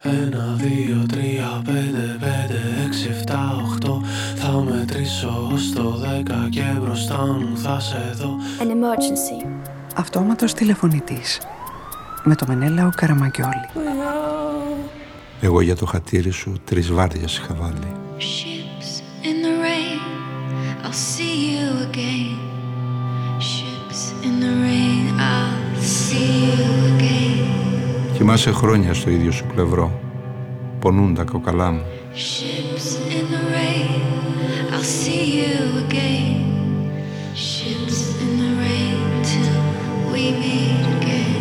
1, 2, 3, 5, 5, 6, 7, 8. Θα μετρήσω ως το 10 και μπροστά μου θα σε δω. An emergency. Αυτόματος τηλεφωνητής. Με το Μενέλαο Καραμαγκιόλη. Εγώ για το χατήρι σου 3 βάρδιες είχα βάλει. Ships in the rain, I'll see you again. Ships in the rain, I'll see you again. Κοιμάσαι χρόνια στο ίδιο σου πλευρό. Πονούν τα κοκαλά μου. Ships in the rain, I'll see you again. Ships in the rain till we meet again.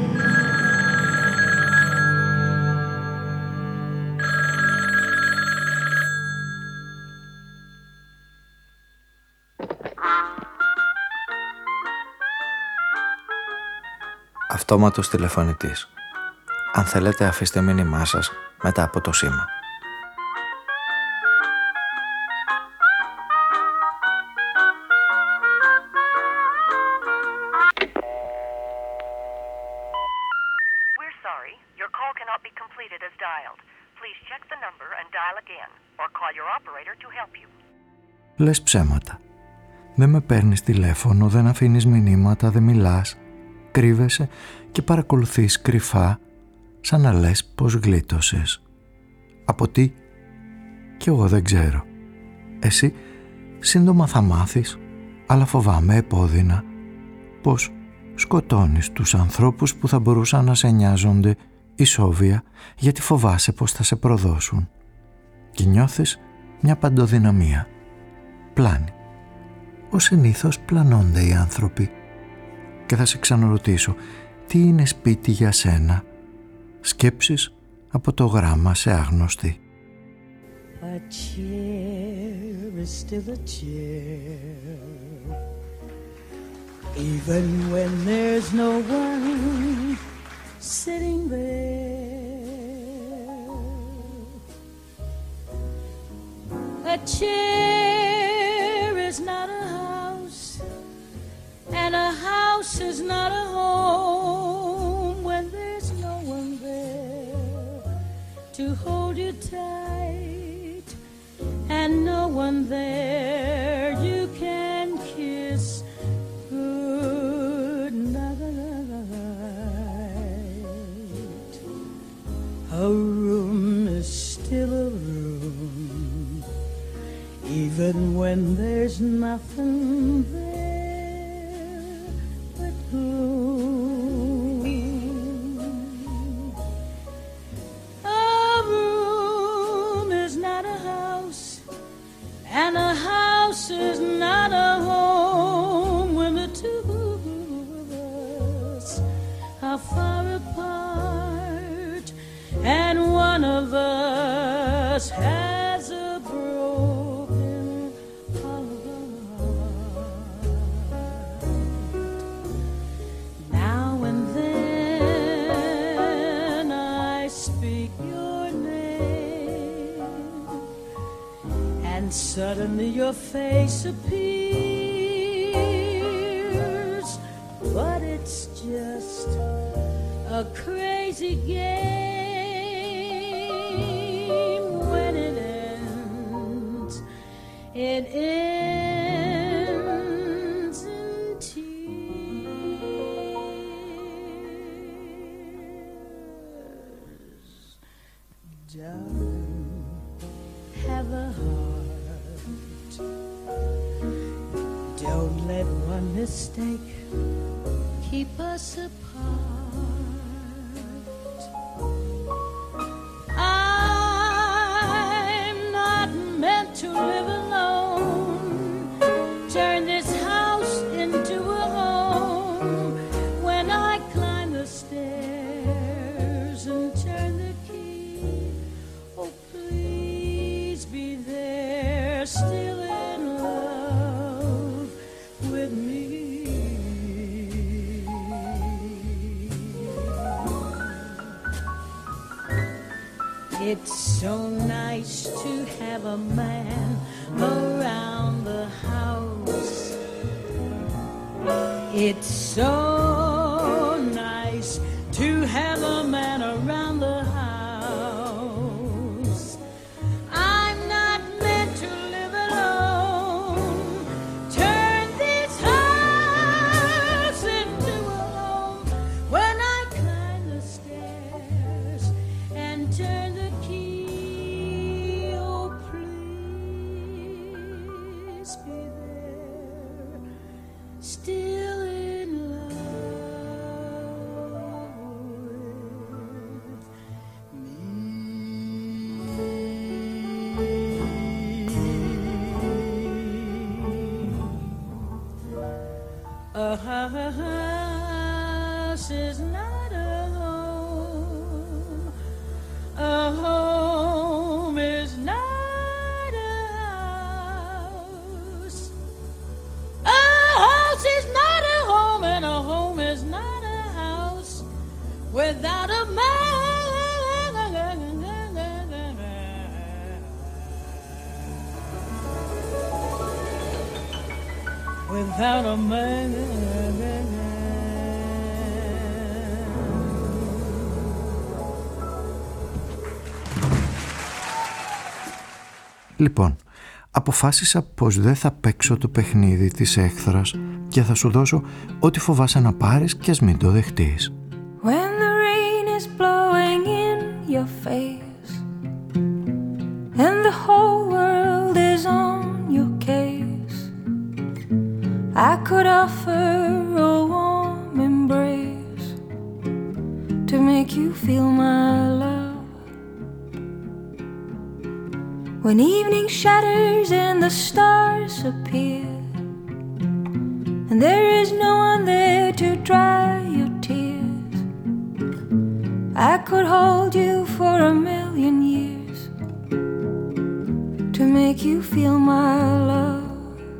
Αυτόματος τηλεφωνητής. Αν θέλετε αφήστε μήνυμά σας μετά από το σήμα. We're sorry, your call cannot be completed as dialed. Please check the number and dial again or call your operator to help you. Λες ψέματα. Δεν με παίρνεις τηλέφωνο, δεν αφήνεις μηνύματα, δεν μιλάς. Κρύβεσαι και παρακολουθείς κρυφά, σαν να λες πως γλίτωσες. Από τι? Κι εγώ δεν ξέρω. Εσύ σύντομα θα μάθεις, αλλά φοβάμαι επώδυνα πως σκοτώνεις τους ανθρώπους που θα μπορούσαν να σε νοιάζονται ισόβια, γιατί φοβάσαι πως θα σε προδώσουν. Και νιώθεις μια παντοδυναμία. Πλάνη. Ως συνήθως πλανώνται οι άνθρωποι. Και θα σε ξαναρωτήσω, τι είναι σπίτι για σένα? Σκέψεις από το γράμμα σε άγνωστη. A chair is still a chair, even when there's no one sitting there. A chair is not a house, and a house is not a home when there's no one there to hold you tight, and no one there you can kiss good night. A room is still a room, even when there's nothing there but gloom. A room is not a house, and a house is not a home when the two of us are far apart, and one of us has a broken heart. Now and then I speak your name, and suddenly your face appears, but it's just a crazy game. When it ends, it ends in tears. Darling, have a heart. Don't let one mistake keep us apart. I'm not meant to live alone. Turn this house into a home. When I climb the stairs and turn the key, oh please be there, still in love with me. It's so nice to have a man around the house. It's so nice to have a man around the house. turn the key, oh please be there, still in love with me. A house is not a home. A home is not a house. A house is not a home, and a home is not a house without a man. Without a man. Λοιπόν, αποφάσισα πως δεν θα παίξω το παιχνίδι της έχθρας και θα σου δώσω ό,τι φοβάσαι να πάρεις και ας μην το δεχτείς. When the rain is blowing in your face and the whole world is on your case, I could offer a warm embrace to make you feel my love. When evening shatters and the stars appear and there is no one there to dry your tears, I could hold you for 1,000,000 years to make you feel my love.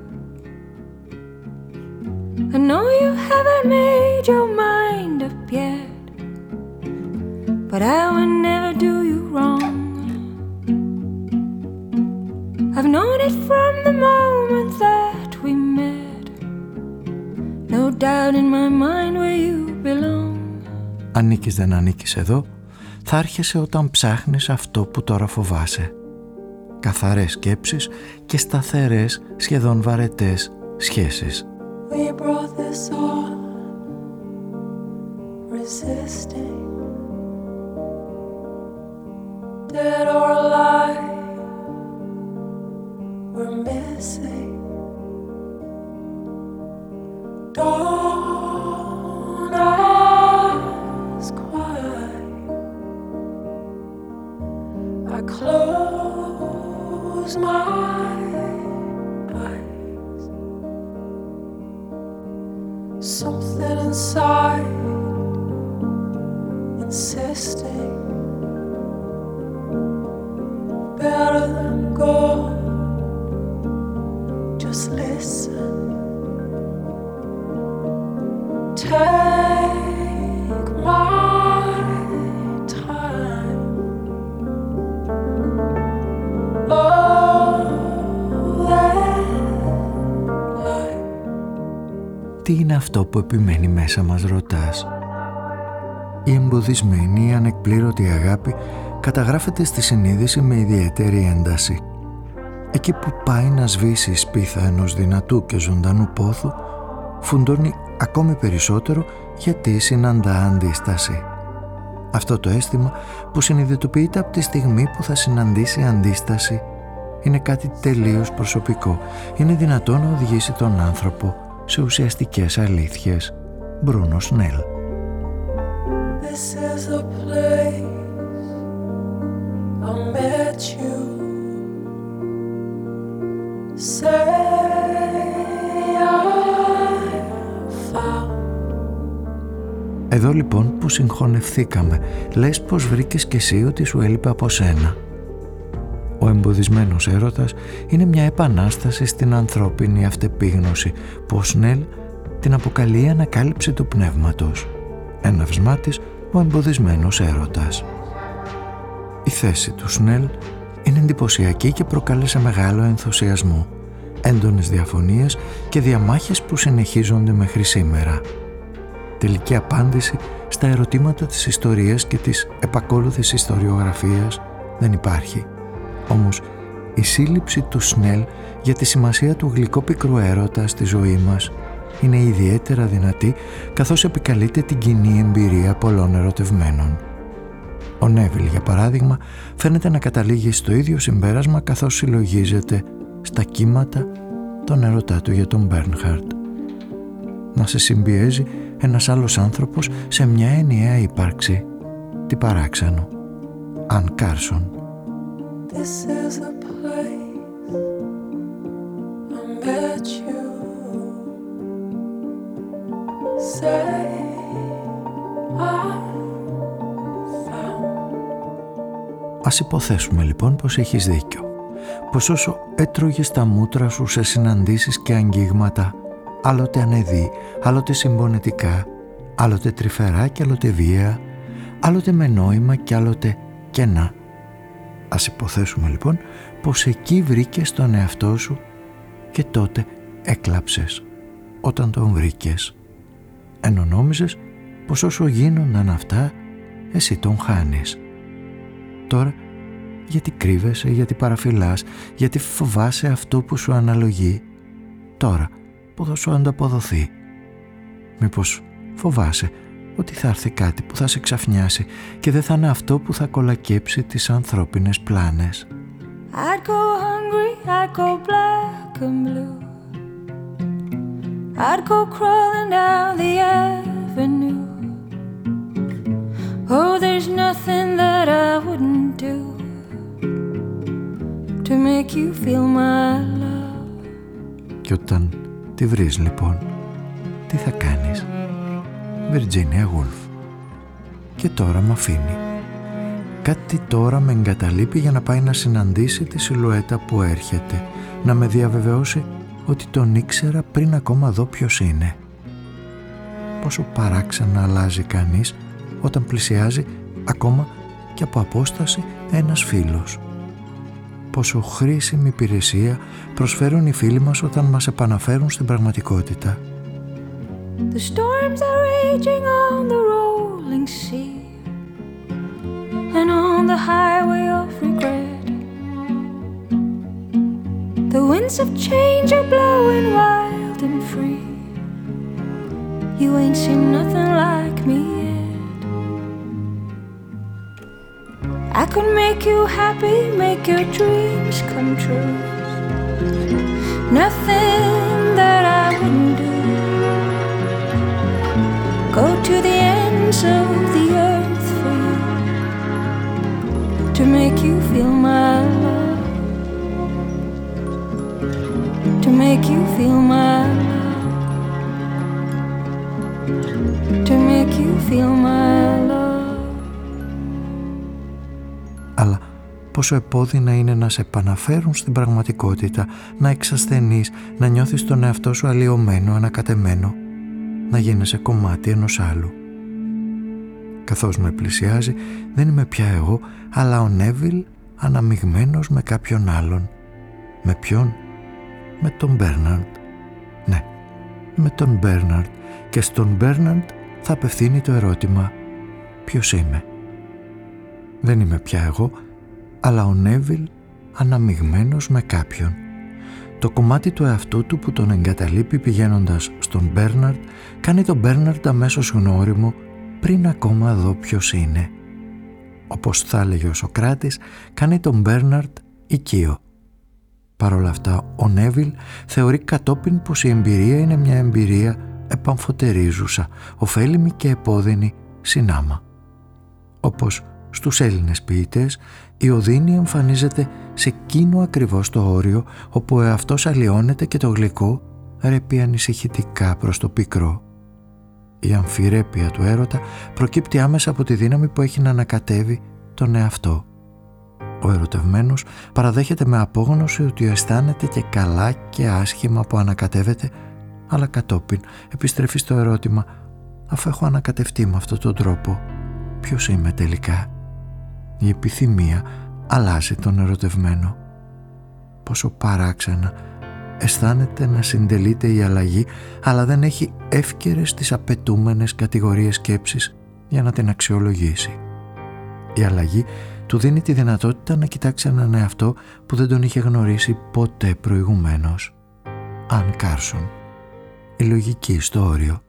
I know you haven't made your mind up yet, but I would never do you wrong. I've known it from the moment that we met. No doubt in my mind where you belong. Ανήκεις δεν ανήκεις εδώ, θα άρχεσαι όταν ψάχνεις αυτό που τώρα φοβάσαι. Καθαρές σκέψεις και σταθερές, σχεδόν βαρετές σχέσεις. We brought this on, resisting, dead or alive, we're missing. Don't ask why. I close my eyes. Something inside insisting better than gold. Just listen. Take my time. Oh, that life. Τι είναι αυτό που επιμένει μέσα μας, ρωτάς? Η εμποδισμένη, ανεκπλήρωτη αγάπη καταγράφεται στη συνείδηση με ιδιαίτερη ένταση. Εκεί που πάει να σβήσει η σπίθα ενός δυνατού και ζωντανού πόθου, φουντώνει ακόμη περισσότερο γιατί συναντά αντίσταση. Αυτό το αίσθημα που συνειδητοποιείται από τη στιγμή που θα συναντήσει αντίσταση είναι κάτι τελείως προσωπικό. Είναι δυνατό να οδηγήσει τον άνθρωπο σε ουσιαστικές αλήθειες. Μπρούνο Σνέλ. This is the place I met you. Say I found. Εδώ λοιπόν που συγχωνευθήκαμε, λες πως βρήκες κι εσύ ότι σου έλειπε από σένα. Ο εμποδισμένος έρωτας είναι μια επανάσταση στην ανθρώπινη αυτεπίγνωση που ο Σνέλ την αποκαλεί η ανακάλυψη του πνεύματος. Έναυσμά της ο εμποδισμένος έρωτας. Η θέση του Σνέλ είναι εντυπωσιακή και προκάλεσε μεγάλο ενθουσιασμό, έντονες διαφωνίες και διαμάχες που συνεχίζονται μέχρι σήμερα. Τελική απάντηση στα ερωτήματα της ιστορίας και της επακόλουθης ιστοριογραφίας δεν υπάρχει. Όμως η σύλληψη του Σνέλ για τη σημασία του γλυκόπικρου έρωτα στη ζωή μας είναι ιδιαίτερα δυνατή, καθώς επικαλείται την κοινή εμπειρία πολλών ερωτευμένων. Ο Νέβιλ, για παράδειγμα, φαίνεται να καταλήγει στο ίδιο συμπέρασμα καθώς συλλογίζεται στα κύματα τον ερωτά του για τον Μπέρνχαρντ. Να σε συμπιέζει ένας άλλος άνθρωπος σε μια ενιαία ύπαρξη, τι παράξενο. Αν Κάρσον. This is a place I met you. Say Ας υποθέσουμε λοιπόν πως έχεις δίκιο. Πως όσο έτρωγες τα μούτρα σου σε συναντήσεις και αγγίγματα, άλλοτε ανεδί, άλλοτε συμπονετικά, άλλοτε τρυφερά και άλλοτε βία, άλλοτε με νόημα και άλλοτε κενά. Ας υποθέσουμε λοιπόν πως εκεί βρήκες τον εαυτό σου και τότε έκλαψες όταν τον βρήκες. Ενώ νόμιζες πως όσο γίνονταν αυτά, εσύ τον χάνεις. Τώρα, γιατί κρύβεσαι, γιατί παραφυλάς, γιατί φοβάσαι αυτό που σου αναλογεί, τώρα που θα σου ανταποδοθεί? Μήπως φοβάσαι ότι θα έρθει κάτι που θα σε ξαφνιάσει και δεν θα είναι αυτό που θα κολακέψει τις ανθρώπινες πλάνες? I'd go hungry, I'd go black and blue. I'd go crawling down the avenue. Oh, there's nothing that I wouldn't do to make you feel my love. Και όταν τη βρεις λοιπόν, τι θα κάνεις? Virginia Woolf. Και τώρα μ' αφήνει. Κάτι τώρα με εγκαταλείπει για να πάει να συναντήσει τη σιλουέτα που έρχεται, να με διαβεβαιώσει ότι τον ήξερα πριν ακόμα δω ποιος είναι. Πόσο παράξενα αλλάζει κανείς όταν πλησιάζει ακόμα και από απόσταση ένας φίλος. Πόσο χρήσιμη υπηρεσία προσφέρουν οι φίλοι μας όταν μας επαναφέρουν στην πραγματικότητα. The storms are raging on the rolling sea and on the highway of regret. The winds of change are blowing wild and free. You ain't seen nothing like me yet. I could make you happy, make your dreams come true. Nothing that I wouldn't do. Go to the ends of the earth for you, to make you feel my love, to make you feel my love, to make you feel my love. Αλλά πόσο επώδυνα είναι να σε επαναφέρουν στην πραγματικότητα, να εξασθενείς, να νιώθεις τον εαυτό σου αλλοιωμένο, ανακατεμένο, να γίνεσαι κομμάτι ενός άλλου. Καθώς με πλησιάζει, δεν είμαι πια εγώ, αλλά ο Νέβιλ αναμειγμένος με κάποιον άλλον. Με ποιον? Με τον Μπέρναρντ. Ναι, με τον Μπέρναρντ. Και στον Μπέρναρντ θα απευθύνει το ερώτημα: ποιος είμαι? Δεν είμαι πια εγώ, αλλά ο Νέβιλ αναμειγμένος με κάποιον. Το κομμάτι του εαυτού του που τον εγκαταλείπει πηγαίνοντας στον Μπέρναρντ κάνει τον Μπέρναρντ αμέσως γνώριμο πριν ακόμα δω ποιος είναι. Όπως θα έλεγε ο Σωκράτης, κάνει τον Μπέρναρντ οικείο. Παρ' όλα αυτά ο Νέβιλ θεωρεί κατόπιν πως η εμπειρία είναι μια εμπειρία επαμφωτερίζουσα, ωφέλιμη και επώδυνη συνάμα. Όπως στους Έλληνες ποιητές, η οδύνη εμφανίζεται σε εκείνο ακριβώς το όριο όπου ο εαυτός αλλοιώνεται και το γλυκό ρέπει ανησυχητικά προς το πικρό. Η αμφιρέπεια του έρωτα προκύπτει άμεσα από τη δύναμη που έχει να ανακατεύει τον εαυτό. Ο ερωτευμένος παραδέχεται με απόγνωση ότι αισθάνεται και καλά και άσχημα που ανακατεύεται, αλλά κατόπιν επιστρέφει στο ερώτημα: αφού έχω ανακατευτεί με αυτόν τον τρόπο, ποιος είμαι τελικά? Η επιθυμία αλλάζει τον ερωτευμένο. Πόσο παράξενα αισθάνεται να συντελείται η αλλαγή, αλλά δεν έχει εύκαιρες τις απαιτούμενες κατηγορίες σκέψης για να την αξιολογήσει. Η αλλαγή του δίνει τη δυνατότητα να κοιτάξει έναν εαυτό που δεν τον είχε γνωρίσει ποτέ προηγουμένως. Αν Κάρσον. Η λογική στο όριο.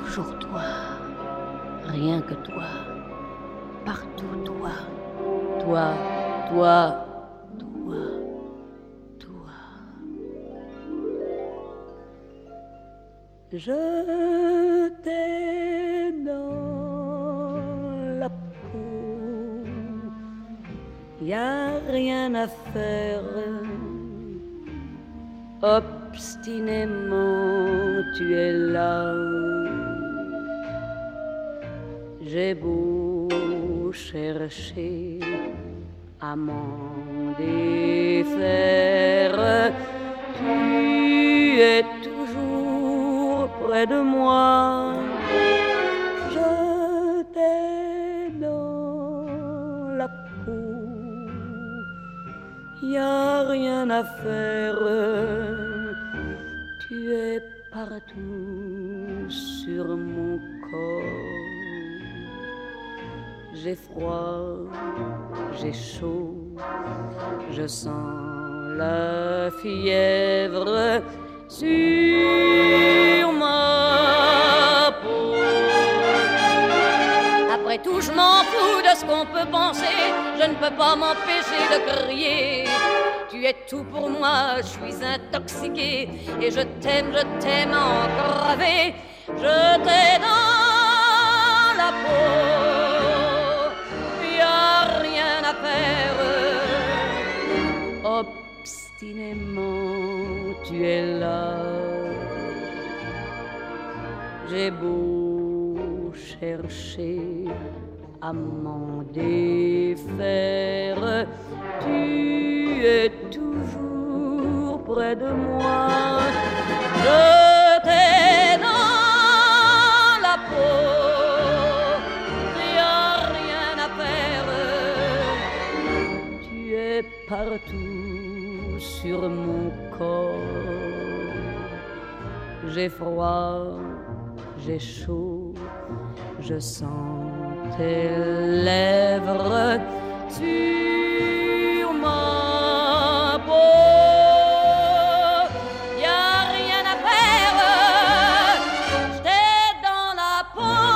toujours toi, rien que toi, partout toi, toi, toi, toi, toi. Je t'ai dans la peau, y a rien à faire. Obstinément tu es là. J'ai beau chercher à m'en défaire, tu es toujours près de moi. Je t'ai dans la peau, y a rien à faire. Tu es partout sur mon corps. J'ai froid, j'ai chaud, je sens la fièvre sur ma peau. Après tout, je m'en fous de ce qu'on peut penser, je ne peux pas m'empêcher de crier. Tu es tout pour moi, je suis intoxiqué et je t'aime engravé. Je t'ai dans la peau, y a rien à faire. Obstinément, tu es là. J'ai beau chercher à m'en défaire, tu es toujours près de moi. Je t'ai dans la peau, y a rien à faire. Tu es partout sur mon corps. J'ai froid, j'ai chaud, je sens tes lèvres sur ma peau. Y a rien à faire, j'étais dans la peau.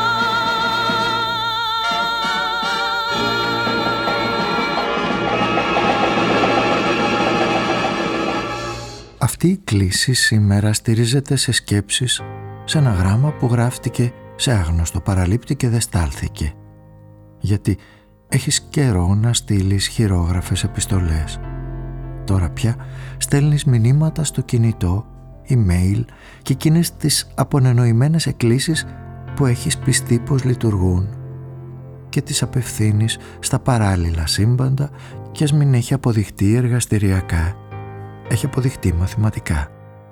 Αυτή η κλίση σήμερα στηρίζεται σε σκέψεις, σε ένα γράμμα που γράφτηκε σε άγνωστο παραλήπτη και δεν στάλθηκε. Γιατί έχεις καιρό να στείλεις χειρόγραφες επιστολές. Τώρα πια στέλνεις μηνύματα στο κινητό, email και εκείνες τις απονενοημένες εκκλήσεις που έχεις πιστεί πως λειτουργούν και τις απευθύνεις στα παράλληλα σύμπαντα και ας μην έχει αποδειχτεί εργαστηριακά, έχει αποδειχτεί μαθηματικά.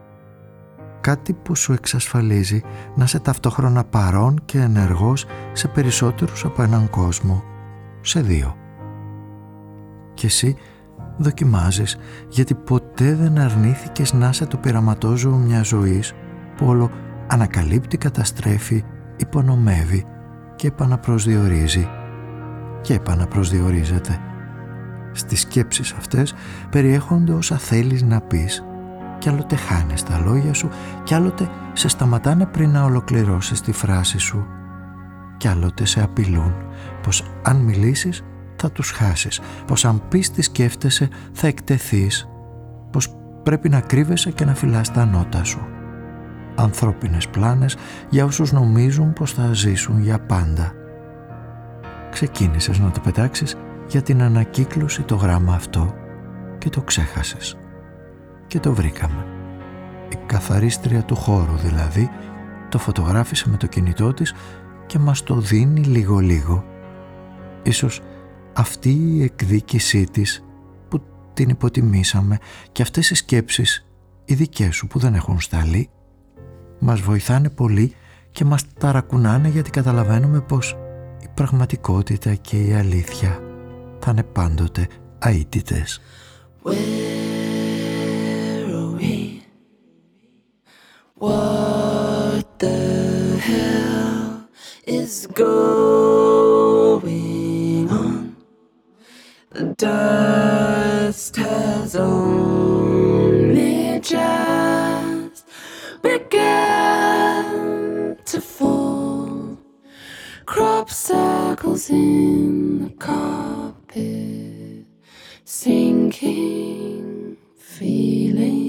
Κάτι που σου εξασφαλίζει να είσαι ταυτόχρονα παρόν και ενεργός σε περισσότερους από έναν κόσμο, σε δύο. Και εσύ δοκιμάζεις, γιατί ποτέ δεν αρνήθηκες να είσαι το πειραματόζωο μιας ζωής που όλο ανακαλύπτει, καταστρέφει, υπονομεύει και επαναπροσδιορίζει και επαναπροσδιορίζεται. Στις σκέψεις αυτές περιέχονται όσα θέλεις να πεις, κι άλλοτε χάνεις τα λόγια σου, κι άλλοτε σε σταματάνε πριν να ολοκληρώσεις τη φράση σου, κι άλλοτε σε απειλούν πως αν μιλήσεις θα τους χάσεις, πως αν πεις τι σκέφτεσαι θα εκτεθείς, πως πρέπει να κρύβεσαι και να φυλάς τα νότα σου. Ανθρώπινες πλάνες για όσους νομίζουν πως θα ζήσουν για πάντα. Ξεκίνησες να το πετάξεις για την ανακύκλωση το γράμμα αυτό και το ξέχασες. Και το βρήκαμε. Η καθαρίστρια του χώρου δηλαδή το φωτογράφησε με το κινητό της και μας το δίνει λίγο-λίγο. Ίσως αυτή η εκδίκησή της που την υποτιμήσαμε και αυτές οι σκέψεις, οι δικές σου που δεν έχουν σταλεί, μας βοηθάνε πολύ και μας ταρακουνάνε, γιατί καταλαβαίνουμε πως η πραγματικότητα και η αλήθεια θα είναι πάντοτε αίτητες. What the hell is going on? The dust has only just begun to fall. drop circles in the carpet, sinking feeling.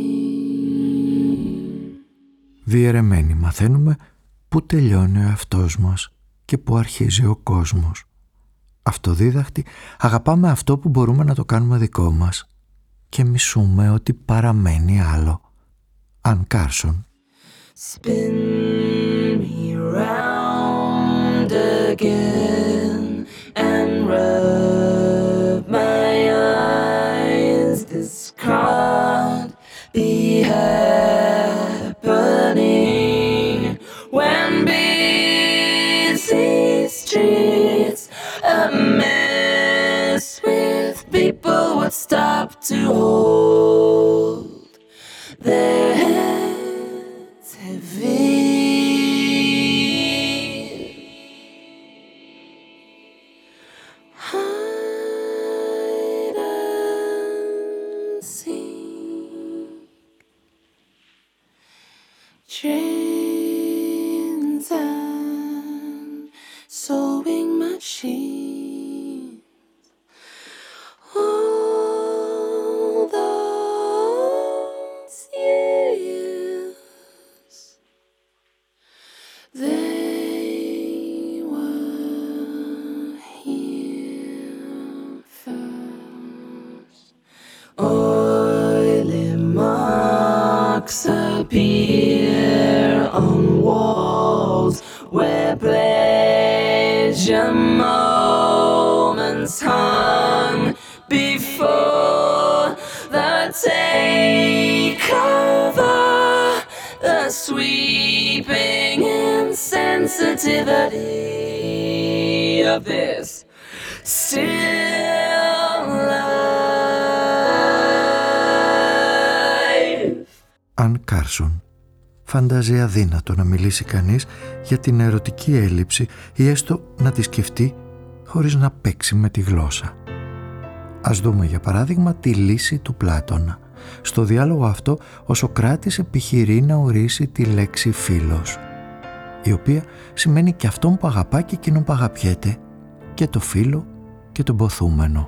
Διαιρεμένοι μαθαίνουμε πού τελειώνει ο εαυτός μας και πού αρχίζει ο κόσμος. Αυτοδίδακτοι αγαπάμε αυτό που μπορούμε να το κάνουμε δικό μας και μισούμε ότι παραμένει άλλο. Αν Κάρσον. Spin me round again and rub my eyes. This can't be happening when busy streets a mess with people would stop to hold their heads heavy. Hide and seek, trains and sewing machines, all those years they were here first. Oily marks appear on walls where pleasure moments hung before the takeover, the sweeping insensitivity of this still life. Αν Κάρσον. Φαντάζει αδύνατο να μιλήσει κανείς για την ερωτική έλλειψη ή έστω να τη σκεφτεί χωρίς να παίξει με τη γλώσσα. Ας δούμε για παράδειγμα τη λύση του Πλάτωνα. Στο διάλογο αυτό ο Σωκράτης επιχειρεί να ορίσει τη λέξη φίλος, η οποία σημαίνει και αυτόν που αγαπά και εκείνον που αγαπιέται, και το φίλο και τον ποθούμενο.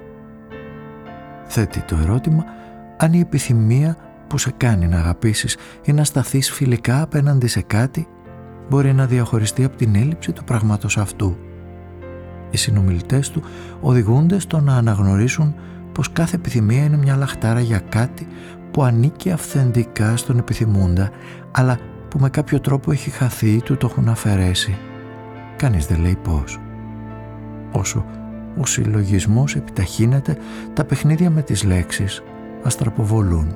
Θέτει το ερώτημα αν η επιθυμία που σε κάνει να αγαπήσεις ή να σταθείς φιλικά απέναντι σε κάτι μπορεί να διαχωριστεί από την έλλειψη του πράγματος αυτού. Οι συνομιλητές του οδηγούνται στο να αναγνωρίσουν πως κάθε επιθυμία είναι μια λαχτάρα για κάτι που ανήκει αυθεντικά στον επιθυμούντα, αλλά που με κάποιο τρόπο έχει χαθεί ή του το έχουν αφαιρέσει. Κανείς δεν λέει πώς. Όσο ο συλλογισμός επιταχύνεται, τα παιχνίδια με τις λέξεις αστραποβολούν.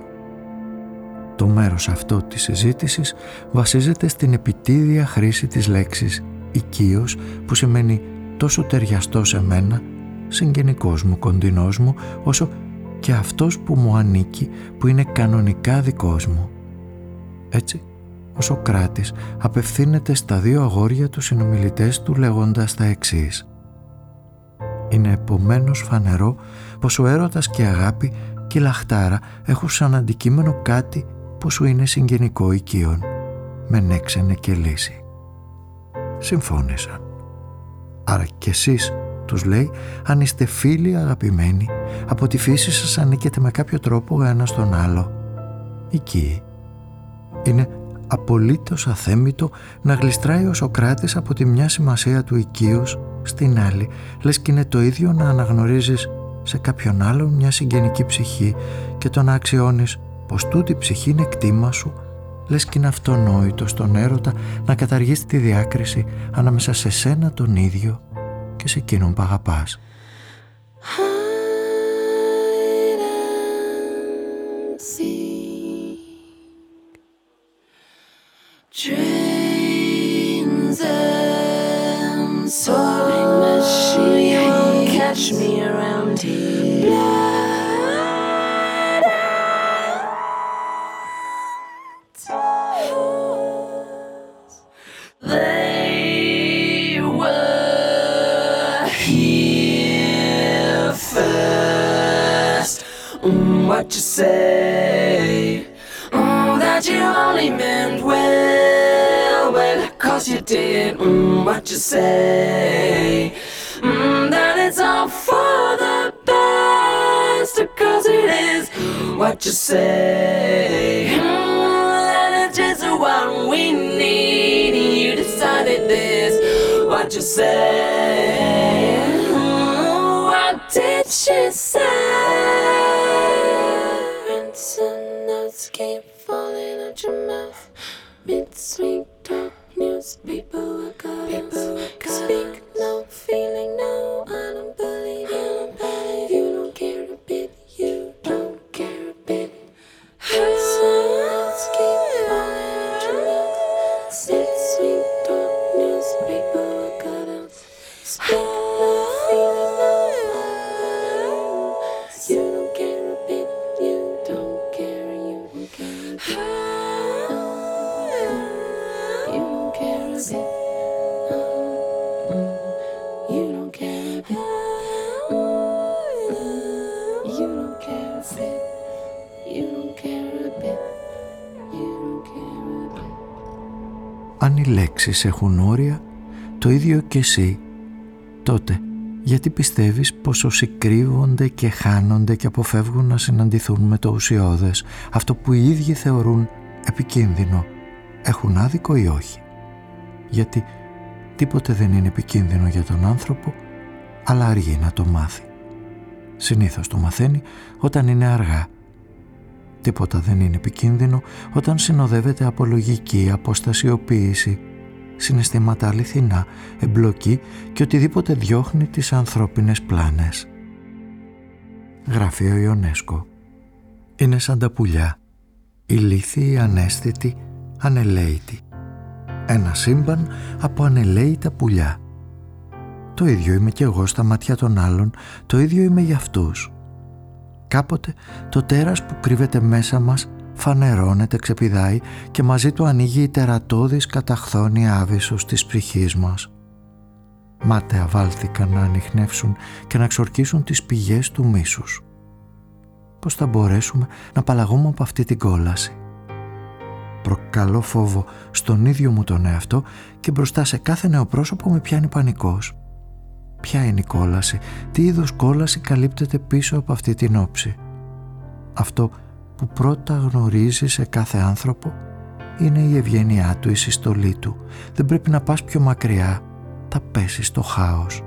Το μέρος αυτό της συζήτησης βασίζεται στην επιτίδια χρήση της λέξης οικείος, που σημαίνει τόσο ταιριαστό σε μένα, συγγενικός μου, κοντινός μου, όσο και αυτός που μου ανήκει, που είναι κανονικά δικός μου. Έτσι, ο Σωκράτης απευθύνεται στα δύο αγόρια του συνομιλητές του λέγοντας τα εξής. Είναι επομένως φανερό πως ο έρωτας και η αγάπη και η λαχτάρα έχουν σαν αντικείμενο κάτι που σου είναι συγγενικό οικείον, μεν έξενε και λύση. Συμφώνησαν. Άρα κι εσείς, τους λέει, αν είστε φίλοι αγαπημένοι, από τη φύση σας ανήκετε με κάποιο τρόπο ο ένας στον άλλο. Οικείοι. Είναι απολύτως αθέμητο να γλιστράει ο Σωκράτης από τη μια σημασία του οικείους στην άλλη, λες κι είναι το ίδιο να αναγνωρίζεις σε κάποιον άλλον μια συγγενική ψυχή και το να αξιώνεις πως τούτη ψυχή είναι κτήμα σου, λες κι είναι αυτονόητο στον έρωτα να καταργείς τη διάκριση ανάμεσα σε σένα τον ίδιο και σε εκείνον που αγαπάς. Trains and sewing machines catch me around here. Blood tears. They were here first. What you say? Oh, that you only meant well. Well, 'cause you did what you say. That it's all for the best, 'cause it is what you say. That it's just what we need. You decided this, what you say. What did she say? And some notes keep falling out your mouth. Mid-sweet talk, newspaper, speak, no feeling, no, I don't believe you. You don't care a bit, you don't care a bit. Some notes keep falling out your mouth. Mid-sweet talk, newspaper, speak, no feeling, no, you don't care a bit, you don't care, you don't care. You don't care a bit. You don't care a bit. You don't care a bit. You don't care a bit. You don't care a bit. Αν οι λέξεις έχουν όρια, το ίδιο και εσύ, τότε γιατί πιστεύεις πως όσοι κρύβονται και χάνονται και αποφεύγουν να συναντηθούν με το ουσιώδες, αυτό που οι ίδιοι θεωρούν επικίνδυνο, έχουν άδικο ή όχι? Γιατί τίποτε δεν είναι επικίνδυνο για τον άνθρωπο, αλλά αργεί να το μάθει. Συνήθως το μαθαίνει όταν είναι αργά. Τίποτα δεν είναι επικίνδυνο όταν συνοδεύεται από λογική, αποστασιοποίηση, συναισθήματα αληθινά, εμπλοκή και οτιδήποτε διώχνει τις ανθρώπινες πλάνες. Γράφει ο Ιονέσκο. Είναι σαν τα πουλιά, ηλίθιοι, αναίσθητοι, ανελαίητοι. Ένα σύμπαν από ανελαίητα πουλιά. Το ίδιο είμαι κι εγώ στα μάτια των άλλων, το ίδιο είμαι για αυτούς. Κάποτε το τέρας που κρύβεται μέσα μας φανερώνεται, ξεπηδάει και μαζί του ανοίγει η τερατώδης καταχθόνη άβυσσος της ψυχής μας. Μάταια βάλθηκαν να ανιχνεύσουν και να ξορκίσουν τις πηγές του μίσους. Πώς θα μπορέσουμε να απαλλαγούμε από αυτή την κόλαση? Προκαλώ φόβο στον ίδιο μου τον εαυτό και μπροστά σε κάθε νέο πρόσωπο με πιάνει πανικός. Ποια είναι η κόλαση? Τι είδους κόλαση καλύπτεται πίσω από αυτή την όψη? Αυτό που πρώτα γνωρίζει σε κάθε άνθρωπο είναι η ευγένειά του, η συστολή του. Δεν πρέπει να πας πιο μακριά, θα πέσεις στο χάος.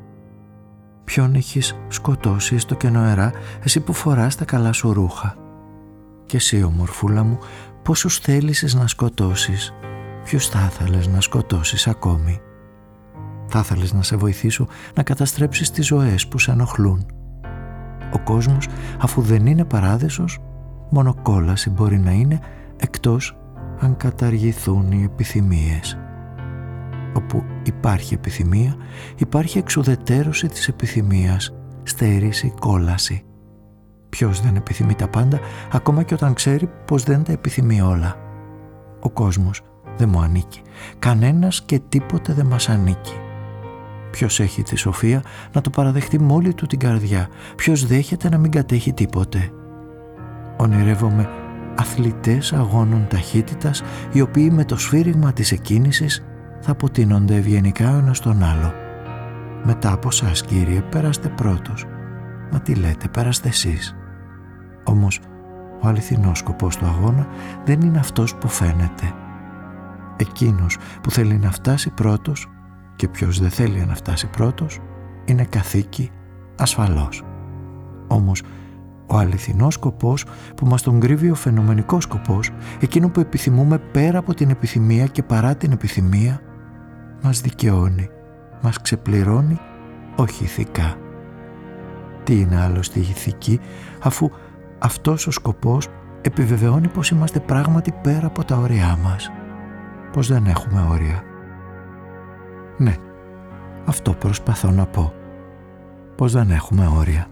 Ποιον έχεις σκοτώσει έστω και νοερά, εσύ που φοράς τα καλά σου ρούχα? Και εσύ, ομορφούλα μου, πόσους θέλησες να σκοτώσεις? Ποιους θα ήθελες να σκοτώσεις ακόμη? Θα ήθελες να σε βοηθήσω να καταστρέψεις τις ζωές που σε ενοχλούν? Ο κόσμος, αφού δεν είναι παράδεισος, μόνο κόλαση μπορεί να είναι, εκτός αν καταργηθούν οι επιθυμίες. Όπου υπάρχει επιθυμία, υπάρχει εξουδετέρωση της επιθυμίας, στέρηση, κόλαση. Ποιος δεν επιθυμεί τα πάντα, ακόμα και όταν ξέρει πως δεν τα επιθυμεί όλα? Ο κόσμος δεν μου ανήκει. Κανένας και τίποτε δεν μας ανήκει. Ποιος έχει τη σοφία να το παραδεχτεί με όλη του την καρδιά? Ποιος δέχεται να μην κατέχει τίποτε? Ονειρεύομαι αθλητές αγώνων ταχύτητας, οι οποίοι με το σφύριγμα της εκκίνησης θα αποτείνονται ευγενικά ο ένας τον άλλο. Μετά από σας, Κύριε, πέραστε πρώτος. Μα τι λέτε, πέραστε εσείς. Όμως ο αληθινός σκοπός του αγώνα δεν είναι αυτός που φαίνεται. Εκείνος που θέλει να φτάσει πρώτος, και ποιος δεν θέλει να φτάσει πρώτος, είναι καθήκη ασφαλώς. Όμως ο αληθινός σκοπός που μας τον κρύβει ο φαινομενικός σκοπός, εκείνο που επιθυμούμε πέρα από την επιθυμία και παρά την επιθυμία, μας δικαιώνει, μας ξεπληρώνει, όχι ηθικά. Τι είναι άλλωστε η ηθική, αφού αυτός ο σκοπός επιβεβαιώνει πως είμαστε πράγματι πέρα από τα όρια μας, πως δεν έχουμε όρια. Ναι, αυτό προσπαθώ να πω, πως δεν έχουμε όρια.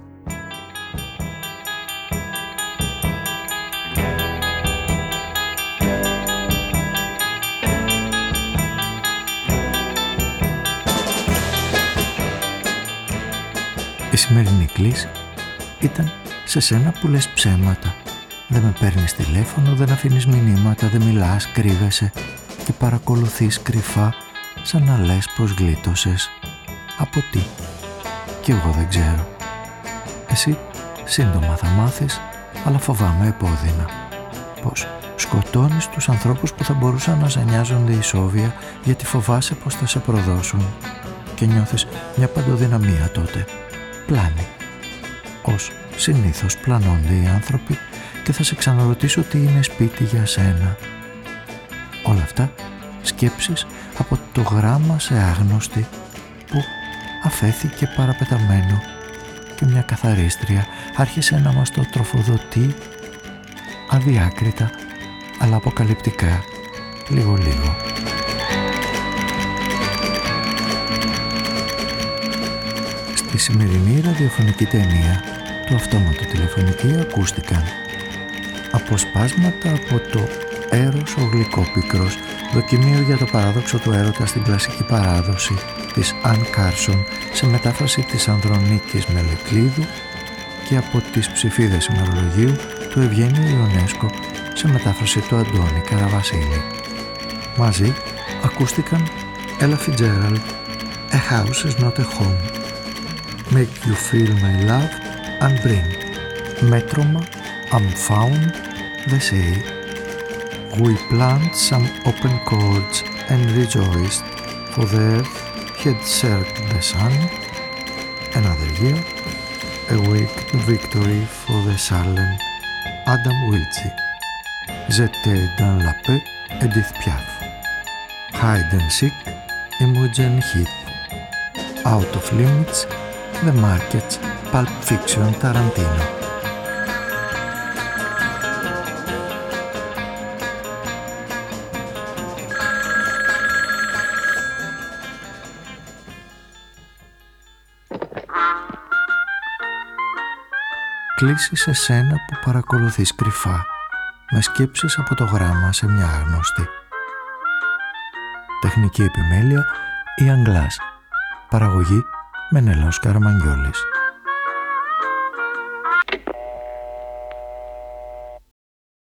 Η σημερινή κλίση ήταν σε σένα που λες ψέματα. Δεν με παίρνεις τηλέφωνο, δεν αφήνεις μηνύματα, δεν μιλάς, κρύβεσαι. και παρακολουθείς κρυφά σαν να λες πως γλίτωσες. Από τι? Κι εγώ δεν ξέρω. Εσύ σύντομα θα μάθεις, αλλά φοβάμαι επώδυνα. Πως σκοτώνεις τους ανθρώπους που θα μπορούσαν να σε νοιάζονται ισόβια γιατί φοβάσαι πως θα σε προδώσουν και νιώθεις μια παντοδυναμία τότε. Πλάνη. Ως συνήθως πλανώνται οι άνθρωποι και θα σε ξαναρωτήσω τι είναι σπίτι για σένα. Όλα αυτά σκέψεις από το γράμμα σε άγνωστη που αφέθηκε παραπεταμένο και μια καθαρίστρια άρχισε να μας το τροφοδοτεί αδιάκριτα αλλά αποκαλυπτικά λίγο-λίγο. Στη σημερινή ραδιοφωνική ταινία του αυτόματου τηλεφωνική ακούστηκαν αποσπάσματα από το «Έρος ο γλυκόπικρος», δοκιμείο για το παράδοξο του έρωτα στην κλασική παράδοση της Αν Κάρσον σε μετάφραση της Ανδρονίκης Μελεκλίδου και από τις ψηφίδες ημερολογίου του Ευγένιου Ιονέσκο σε μετάφραση του Αντώνη Καραβασίλη. Μαζί ακούστηκαν Ella Fitzgerald, A House is Not a Home, Make You Feel My Love and Bring, Μέτρωμα, I'm Found, The Sea, We Plant Some Open Chords and Rejoiced, for the earth had served the sun, Another Year, A Waked Victory for the Sullen, Adam Wiltshire, J'étais dans la paix, Edith Piaf, Hide and Seek, Imogen Heap, Out of Limits, The Markets, Pulp Fiction, Tarantino. Κλείσεις σε σένα που παρακολουθείς κρυφά, με σκέψεις από το γράμμα σε μια άγνωστη. Τεχνική επιμέλεια η Αγγλάς. Παραγωγή Μενέλαος Καραμαγγιόλης.